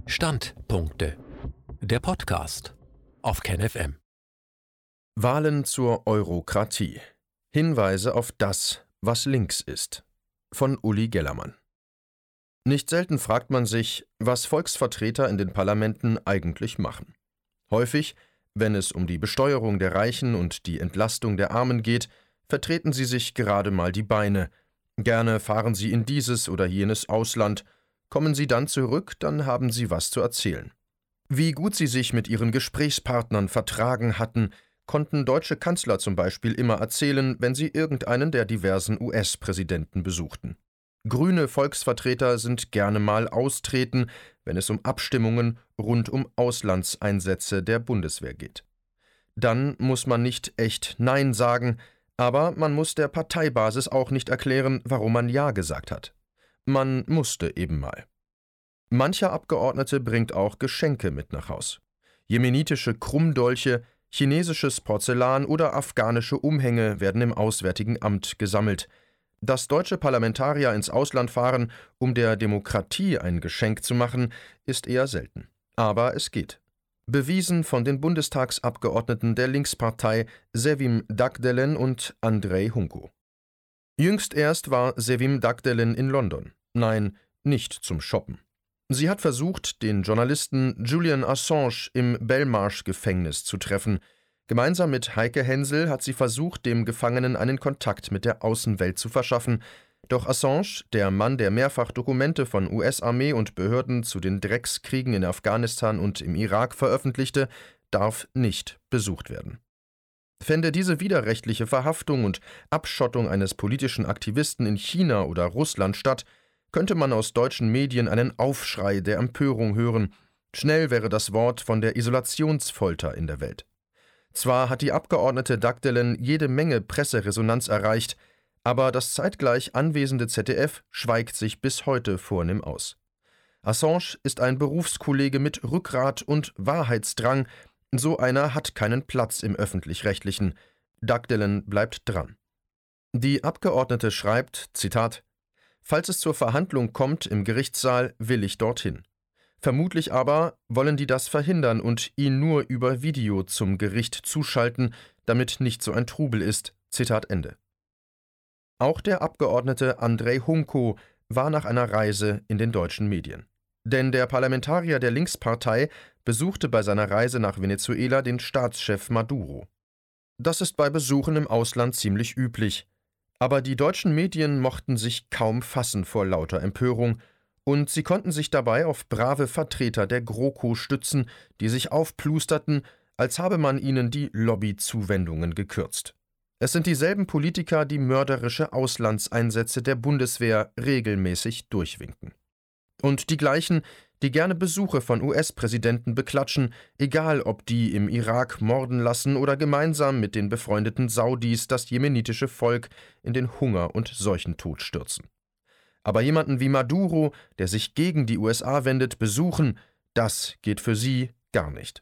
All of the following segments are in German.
Standpunkte. Der Podcast auf KenFM. Wahlen zur Eurokratie. Hinweise auf das, was links ist. Von Uli Gellermann. Nicht selten fragt man sich, was Volksvertreter in den Parlamenten eigentlich machen. Häufig, wenn es um die Besteuerung der Reichen und die Entlastung der Armen geht, vertreten sie sich gerade mal die Beine. Gerne fahren sie in dieses oder jenes Ausland. Kommen sie dann zurück, dann haben sie was zu erzählen. Wie gut sie sich mit ihren Gesprächspartnern vertragen hatten, konnten deutsche Kanzler zum Beispiel immer erzählen, wenn sie irgendeinen der diversen US-Präsidenten besuchten. Grüne Volksvertreter sind gerne mal austreten, wenn es um Abstimmungen rund um Auslandseinsätze der Bundeswehr geht. Dann muss man nicht echt Nein sagen, aber man muss der Parteibasis auch nicht erklären, warum man Ja gesagt hat. Man musste eben mal. Mancher Abgeordnete bringt auch Geschenke mit nach Haus. Jemenitische Krummdolche, chinesisches Porzellan oder afghanische Umhänge werden im Auswärtigen Amt gesammelt. Dass deutsche Parlamentarier ins Ausland fahren, um der Demokratie ein Geschenk zu machen, ist eher selten. Aber es geht. Bewiesen von den Bundestagsabgeordneten der Linkspartei Sevim Dagdelen und Andrei Hunko. Jüngst erst war Sevim Dagdelen in London. Nein, nicht zum Shoppen. Sie hat versucht, den Journalisten Julian Assange im Belmarsh-Gefängnis zu treffen. Gemeinsam mit Heike Hensel hat sie versucht, dem Gefangenen einen Kontakt mit der Außenwelt zu verschaffen. Doch Assange, der Mann, der mehrfach Dokumente von US-Armee und Behörden zu den Dreckskriegen in Afghanistan und im Irak veröffentlichte, darf nicht besucht werden. Fände diese widerrechtliche Verhaftung und Abschottung eines politischen Aktivisten in China oder Russland statt, könnte man aus deutschen Medien einen Aufschrei der Empörung hören. Schnell wäre das Wort von der Isolationsfolter in der Welt. Zwar hat die Abgeordnete Dagdelen jede Menge Presseresonanz erreicht, aber das zeitgleich anwesende ZDF schweigt sich bis heute vornehm aus. Assange ist ein Berufskollege mit Rückgrat und Wahrheitsdrang. So einer hat keinen Platz im Öffentlich-Rechtlichen. Dagdelen bleibt dran. Die Abgeordnete schreibt, Zitat, »Falls es zur Verhandlung kommt im Gerichtssaal, will ich dorthin. Vermutlich aber wollen die das verhindern und ihn nur über Video zum Gericht zuschalten, damit nicht so ein Trubel ist.« Zitat Ende. Auch der Abgeordnete Andrei Hunko war nach einer Reise in den deutschen Medien. Denn der Parlamentarier der Linkspartei besuchte bei seiner Reise nach Venezuela den Staatschef Maduro. Das ist bei Besuchen im Ausland ziemlich üblich. Aber die deutschen Medien mochten sich kaum fassen vor lauter Empörung, und sie konnten sich dabei auf brave Vertreter der GroKo stützen, die sich aufplusterten, als habe man ihnen die Lobbyzuwendungen gekürzt. Es sind dieselben Politiker, die mörderische Auslandseinsätze der Bundeswehr regelmäßig durchwinken. Und die gleichen, die gerne Besuche von US-Präsidenten beklatschen, egal ob die im Irak morden lassen oder gemeinsam mit den befreundeten Saudis das jemenitische Volk in den Hunger und Seuchentod stürzen. Aber jemanden wie Maduro, der sich gegen die USA wendet, besuchen, das geht für sie gar nicht.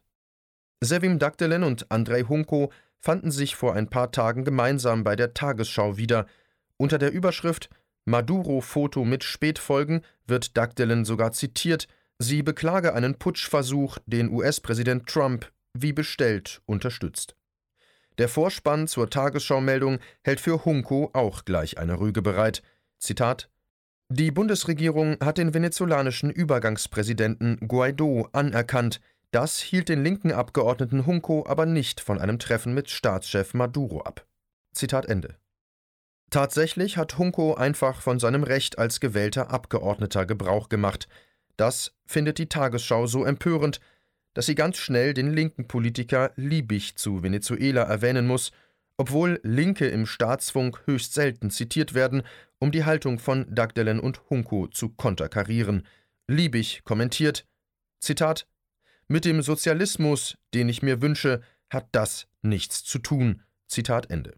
Sevim Dagdelen und Andrei Hunko fanden sich vor ein paar Tagen gemeinsam bei der Tagesschau wieder. Unter der Überschrift »Maduro-Foto mit Spätfolgen« wird Dagdelen sogar zitiert, sie beklage einen Putschversuch, den US-Präsident Trump, wie bestellt, unterstützt. Der Vorspann zur Tagesschau-Meldung hält für Hunko auch gleich eine Rüge bereit. Zitat: Die Bundesregierung hat den venezolanischen Übergangspräsidenten Guaidó anerkannt. Das hielt den linken Abgeordneten Hunko aber nicht von einem Treffen mit Staatschef Maduro ab. Zitat Ende. Tatsächlich hat Hunko einfach von seinem Recht als gewählter Abgeordneter Gebrauch gemacht. Das findet die Tagesschau so empörend, dass sie ganz schnell den linken Politiker Liebig zu Venezuela erwähnen muss, obwohl Linke im Staatsfunk höchst selten zitiert werden, um die Haltung von Dagdelen und Hunko zu konterkarieren. Liebig kommentiert, Zitat, »Mit dem Sozialismus, den ich mir wünsche, hat das nichts zu tun.« Zitat Ende.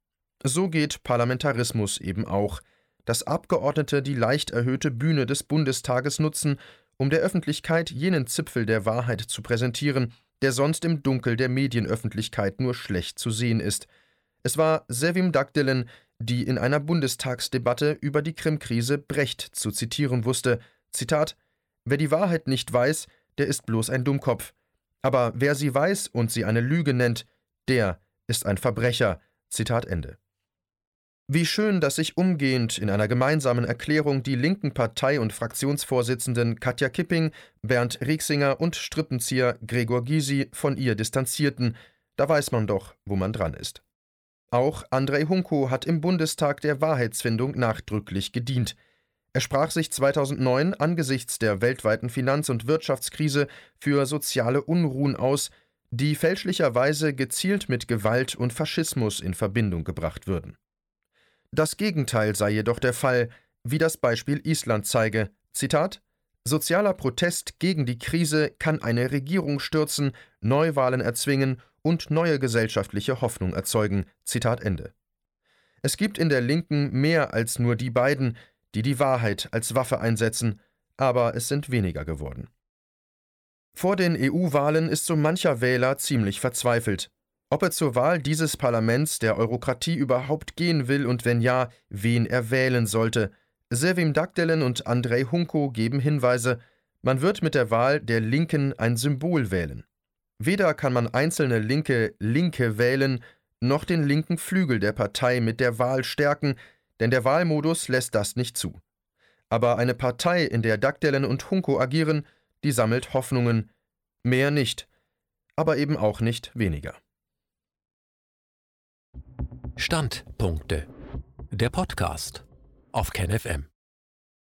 So geht Parlamentarismus eben auch, dass Abgeordnete die leicht erhöhte Bühne des Bundestages nutzen, um der Öffentlichkeit jenen Zipfel der Wahrheit zu präsentieren, der sonst im Dunkel der Medienöffentlichkeit nur schlecht zu sehen ist. Es war Sevim Dagdelen, die in einer Bundestagsdebatte über die Krim-Krise Brecht zu zitieren wusste, Zitat, Wer die Wahrheit nicht weiß, der ist bloß ein Dummkopf. Aber wer sie weiß und sie eine Lüge nennt, der ist ein Verbrecher. Zitat Ende. Wie schön, dass sich umgehend in einer gemeinsamen Erklärung die linken Partei- und Fraktionsvorsitzenden Katja Kipping, Bernd Rieksinger und Strippenzieher Gregor Gysi von ihr distanzierten. Da weiß man doch, wo man dran ist. Auch Andrej Hunko hat im Bundestag der Wahrheitsfindung nachdrücklich gedient. Er sprach sich 2009 angesichts der weltweiten Finanz- und Wirtschaftskrise für soziale Unruhen aus, die fälschlicherweise gezielt mit Gewalt und Faschismus in Verbindung gebracht würden. Das Gegenteil sei jedoch der Fall, wie das Beispiel Island zeige. Zitat: Sozialer Protest gegen die Krise kann eine Regierung stürzen, Neuwahlen erzwingen und neue gesellschaftliche Hoffnung erzeugen. Zitat Ende. Es gibt in der Linken mehr als nur die beiden, die die Wahrheit als Waffe einsetzen, aber es sind weniger geworden. Vor den EU-Wahlen ist so mancher Wähler ziemlich verzweifelt. Ob er zur Wahl dieses Parlaments der Eurokratie überhaupt gehen will und wenn ja, wen er wählen sollte. Sevim Dagdelen und Andrej Hunko geben Hinweise, man wird mit der Wahl der Linken ein Symbol wählen. Weder kann man einzelne Linke wählen, noch den linken Flügel der Partei mit der Wahl stärken, denn der Wahlmodus lässt das nicht zu. Aber eine Partei, in der Dagdelen und Hunko agieren, die sammelt Hoffnungen. Mehr nicht, aber eben auch nicht weniger. Standpunkte. Der Podcast auf KenFM.